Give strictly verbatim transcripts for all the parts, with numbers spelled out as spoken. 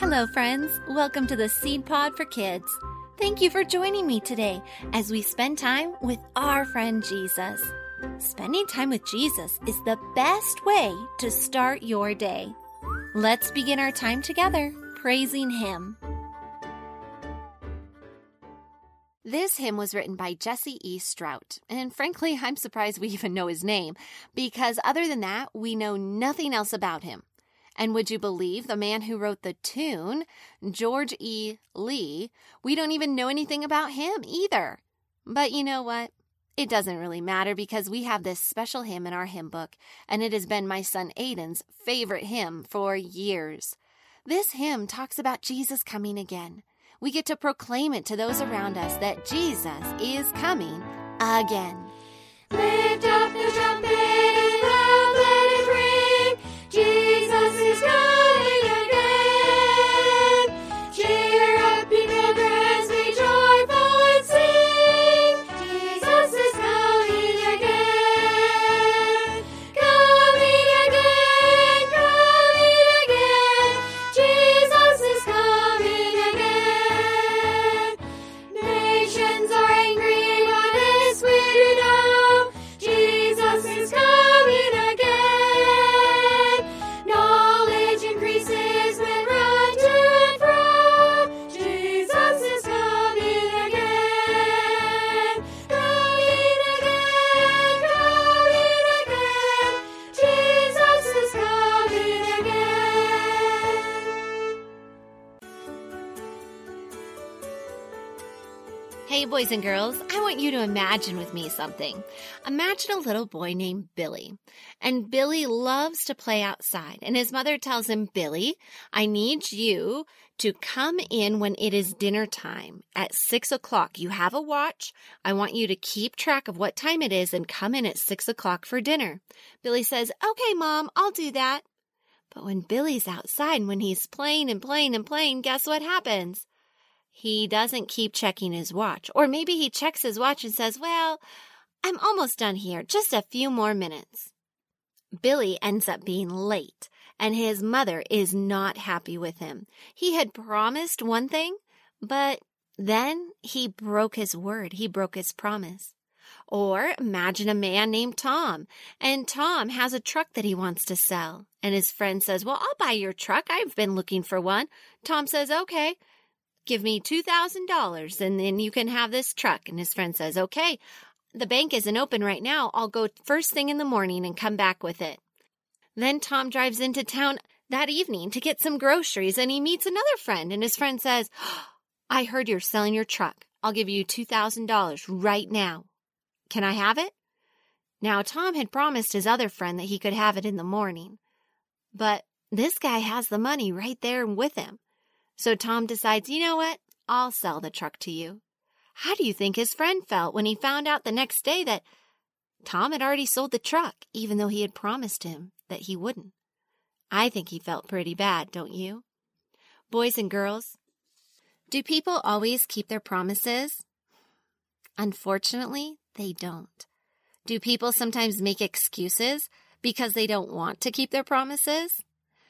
Hello, friends. Welcome to the Seed Pod for Kids. Thank you for joining me today as we spend time with our friend Jesus. Spending time with Jesus is the best way to start your day. Let's begin our time together praising Him. This hymn was written by Jesse E. Strout, and frankly, I'm surprised we even know his name, because other than that, we know nothing else about him. And would you believe the man who wrote the tune, George E. Lee, we don't even know anything about him either. But you know what? It doesn't really matter because we have this special hymn in our hymn book, and it has been my son Aiden's favorite hymn for years. This hymn talks about Jesus coming again. We get to proclaim it to those around us that Jesus is coming again. Lift up the trumpet and loud let it ring. Jesus is coming again. Cheer up, ye pilgrims, be joyful and sing. Jesus is coming again. Coming again, coming again. Jesus is coming again. Nations are angry, but this we do know. Jesus is coming again. Knowledge increases, men run to and fro. Jesus is coming again. Coming again, coming again. Jesus is coming again. Hey, boys and girls, I want you to imagine with me something. Imagine a little boy named Billy, and Billy loves to play outside, and his mother tells him, Billy, I need you to come in when it is dinner time at six o'clock. You have a watch. I want you to keep track of what time it is and come in at six o'clock for dinner. Billy says, okay, Mom, I'll do that. But when Billy's outside and when he's playing and playing and playing, guess what happens? He doesn't keep checking his watch. Or maybe he checks his watch and says, well, I'm almost done here. Just a few more minutes. Billy ends up being late, and his mother is not happy with him. He had promised one thing, but then he broke his word. He broke his promise. Or imagine a man named Tom, and Tom has a truck that he wants to sell. And his friend says, well, I'll buy your truck. I've been looking for one. Tom says, okay. Give me two thousand dollars and then you can have this truck. And his friend says, okay, the bank isn't open right now. I'll go first thing in the morning and come back with it. Then Tom drives into town that evening to get some groceries and he meets another friend. And his friend says, I heard you're selling your truck. I'll give you two thousand dollars right now. Can I have it? Now, Tom had promised his other friend that he could have it in the morning. But this guy has the money right there with him. So Tom decides, you know what? I'll sell the truck to you. How do you think his friend felt when he found out the next day that Tom had already sold the truck, even though he had promised him that he wouldn't? I think he felt pretty bad, don't you? Boys and girls, do people always keep their promises? Unfortunately, they don't. Do people sometimes make excuses because they don't want to keep their promises?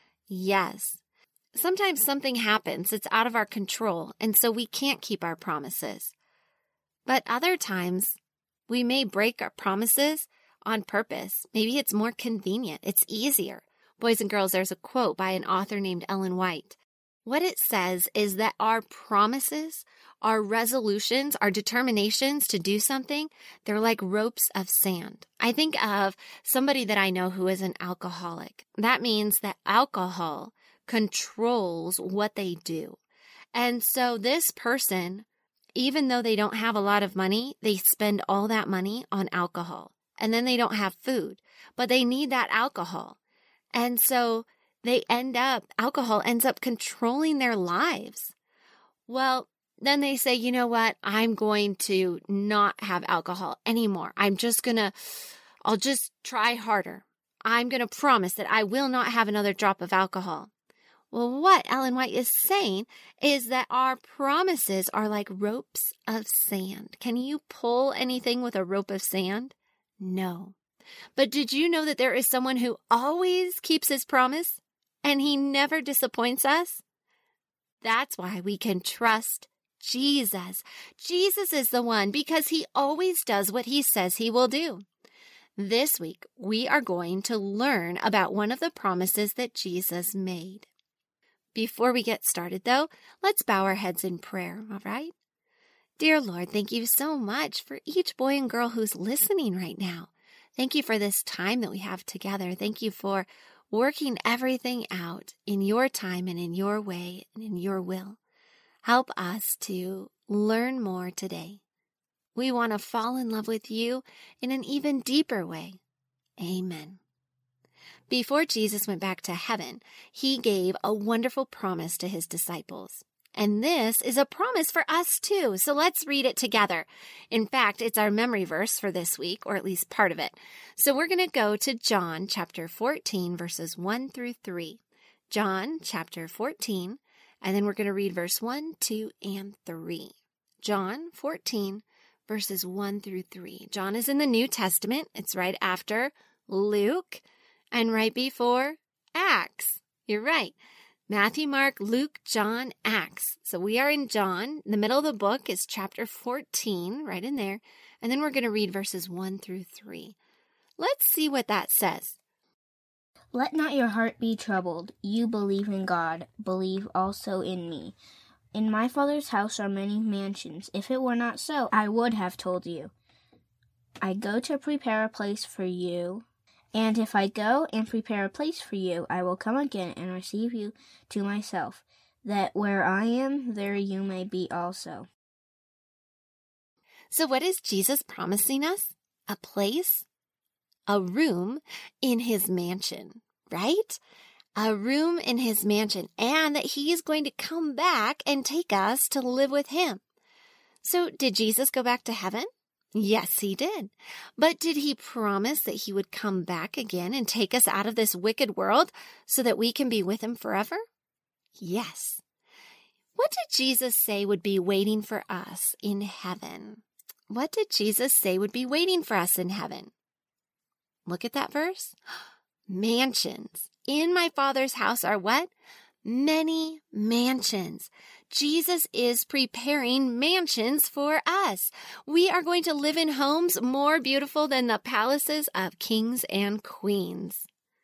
Yes. Sometimes something happens, it's out of our control, and so we can't keep our promises. But other times, we may break our promises on purpose. Maybe it's more convenient, it's easier. Boys and girls, there's a quote by an author named Ellen White. What it says is that our promises, our resolutions, our determinations to do something, they're like ropes of sand. I think of somebody that I know who is an alcoholic. That means that alcohol controls what they do. And so this person, even though they don't have a lot of money, they spend all that money on alcohol. And then they don't have food, but they need that alcohol. And so they end up, alcohol ends up controlling their lives. Well, then they say, you know what? I'm going to not have alcohol anymore. I'm just going to, I'll just try harder. I'm going to promise that I will not have another drop of alcohol. Well, what Ellen White is saying is that our promises are like ropes of sand. Can you pull anything with a rope of sand? No. But did you know that there is someone who always keeps his promise and he never disappoints us? That's why we can trust Jesus. Jesus is the one because he always does what he says he will do. This week, we are going to learn about one of the promises that Jesus made. Before we get started, though, let's bow our heads in prayer, all right? Dear Lord, thank you so much for each boy and girl who's listening right now. Thank you for this time that we have together. Thank you for working everything out in your time and in your way and in your will. Help us to learn more today. We want to fall in love with you in an even deeper way. Amen. Before Jesus went back to heaven, he gave a wonderful promise to his disciples. And this is a promise for us too. So let's read it together. In fact, it's our memory verse for this week, or at least part of it. So we're going to go to John chapter fourteen, verses one through three. John chapter fourteen, and then we're going to read verse one, two, and three. John fourteen, verses one through three. John is in the New Testament. It's right after Luke and right before Acts. You're right. Matthew, Mark, Luke, John, Acts. So we are in John. The middle of the book is chapter fourteen, right in there. And then we're going to read verses one through three. Let's see what that says. Let not your heart be troubled. You believe in God. Believe also in me. In my Father's house are many mansions. If it were not so, I would have told you. I go to prepare a place for you. And if I go and prepare a place for you, I will come again and receive you to myself, that where I am, there you may be also. So what is Jesus promising us? A place, a room in his mansion, right? A room in his mansion, and that he is going to come back and take us to live with him. So did Jesus go back to heaven? Yes, he did. But did he promise that he would come back again and take us out of this wicked world so that we can be with him forever? Yes. What did Jesus say would be waiting for us in heaven? What did Jesus say would be waiting for us in heaven? Look at that verse. Mansions. In my Father's house are what? Many mansions. Jesus is preparing mansions for us. We are going to live in homes more beautiful than the palaces of kings and queens.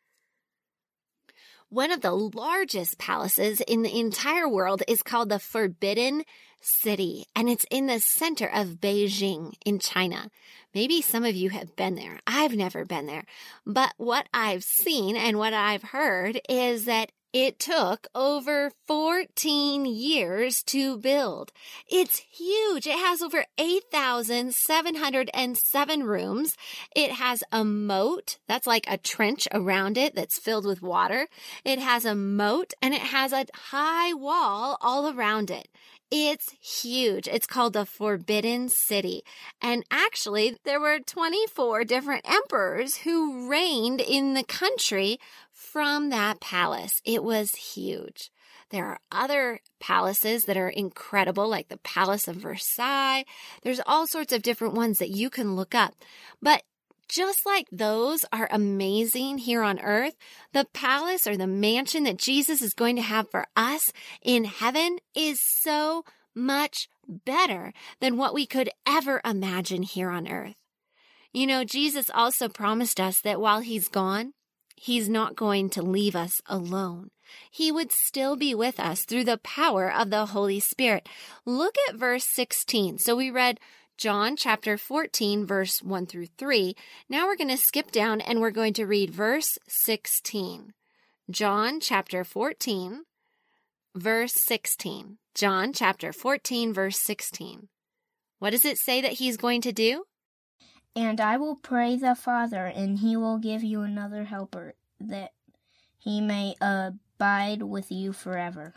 One of the largest palaces in the entire world is called the Forbidden City, and it's in the center of Beijing in China. Maybe some of you have been there. I've never been there. But what I've seen and what I've heard is that it took over fourteen years to build. It's huge. It has over eight thousand seven hundred seven rooms. It has a moat. That's like a trench around it that's filled with water. It has a moat and it has a high wall all around it. It's huge. It's called the Forbidden City. And actually, there were twenty-four different emperors who reigned in the country from that palace. It was huge. There are other palaces that are incredible, like the Palace of Versailles. There's all sorts of different ones that you can look up. But just like those are amazing here on earth, the palace or the mansion that Jesus is going to have for us in heaven is so much better than what we could ever imagine here on earth. You know, Jesus also promised us that while he's gone, he's not going to leave us alone. He would still be with us through the power of the Holy Spirit. Look at verse sixteen. So we read John chapter fourteen, verse one through three. Now we're going to skip down and we're going to read verse sixteen. John chapter fourteen, verse sixteen. John chapter fourteen, verse sixteen. What does it say that he's going to do? And I will pray the Father, and he will give you another helper, that he may abide with you forever.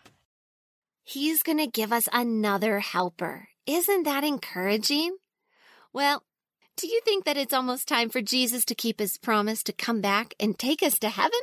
He's going to give us another helper. Isn't that encouraging? Well, do you think that it's almost time for Jesus to keep his promise to come back and take us to heaven?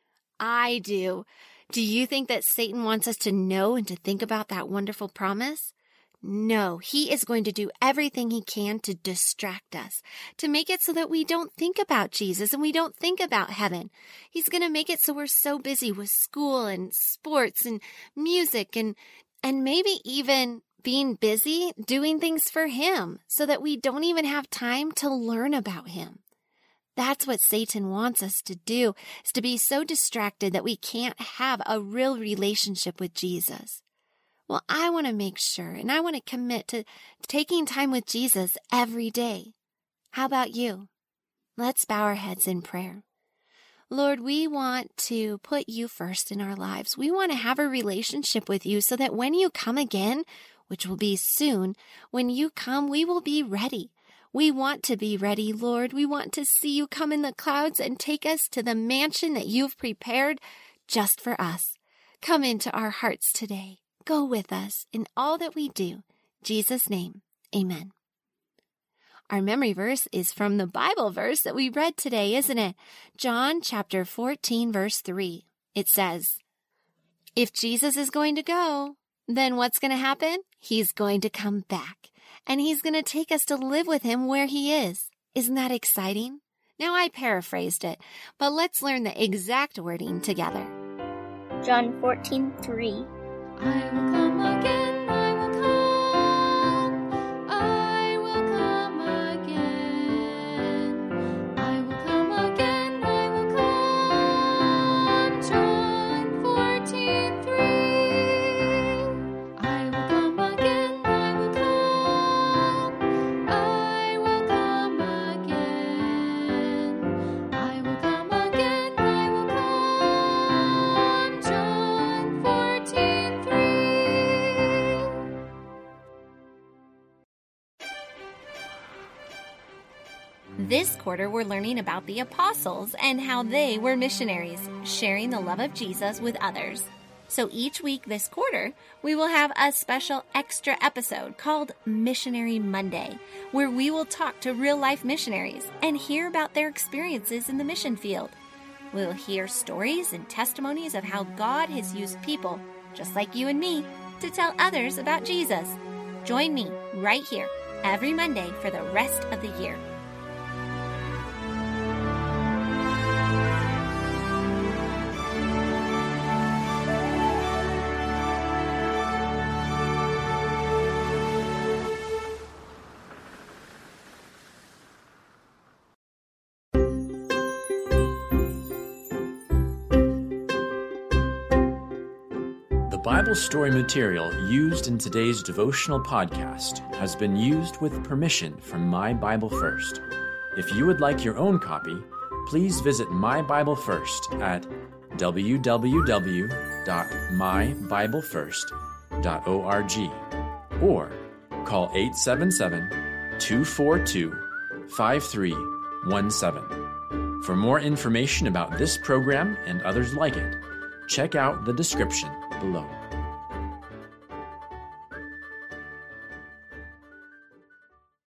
I do. Do you think that Satan wants us to know and to think about that wonderful promise? No, he is going to do everything he can to distract us, to make it so that we don't think about Jesus and we don't think about heaven. He's going to make it so we're so busy with school and sports and music and And maybe even being busy doing things for Him so that we don't even have time to learn about Him. That's what Satan wants us to do, is to be so distracted that we can't have a real relationship with Jesus. Well, I want to make sure, and I want to commit to taking time with Jesus every day. How about you? Let's bow our heads in prayer. Lord, we want to put you first in our lives. We want to have a relationship with you so that when you come again, which will be soon, when you come, we will be ready. We want to be ready, Lord. We want to see you come in the clouds and take us to the mansion that you've prepared just for us. Come into our hearts today. Go with us in all that we do. In Jesus' name, amen. Our memory verse is from the Bible verse that we read today, isn't it? John chapter fourteen, verse three. It says, if Jesus is going to go, then what's going to happen? He's going to come back, and he's going to take us to live with him where he is. Isn't that exciting? Now, I paraphrased it, but let's learn the exact wording together. John fourteen three. I will come again, I will come, I will come again, I will come again, I will come, John fourteen three. I will come again, I will come, I will come again, I will come again, I will come, John fourteen three. This quarter, we're learning about the apostles and how they were missionaries, sharing the love of Jesus with others. So each week this quarter, we will have a special extra episode called Missionary Monday, where we will talk to real-life missionaries and hear about their experiences in the mission field. We'll hear stories and testimonies of how God has used people, just like you and me, to tell others about Jesus. Join me right here every Monday for the rest of the year. The Bible story material used in today's devotional podcast has been used with permission from My Bible First. If you would like your own copy, please visit My Bible First at w w w dot my bible first dot org or call eight seven seven, two four two, five three one seven. For more information about this program and others like it, check out the description below.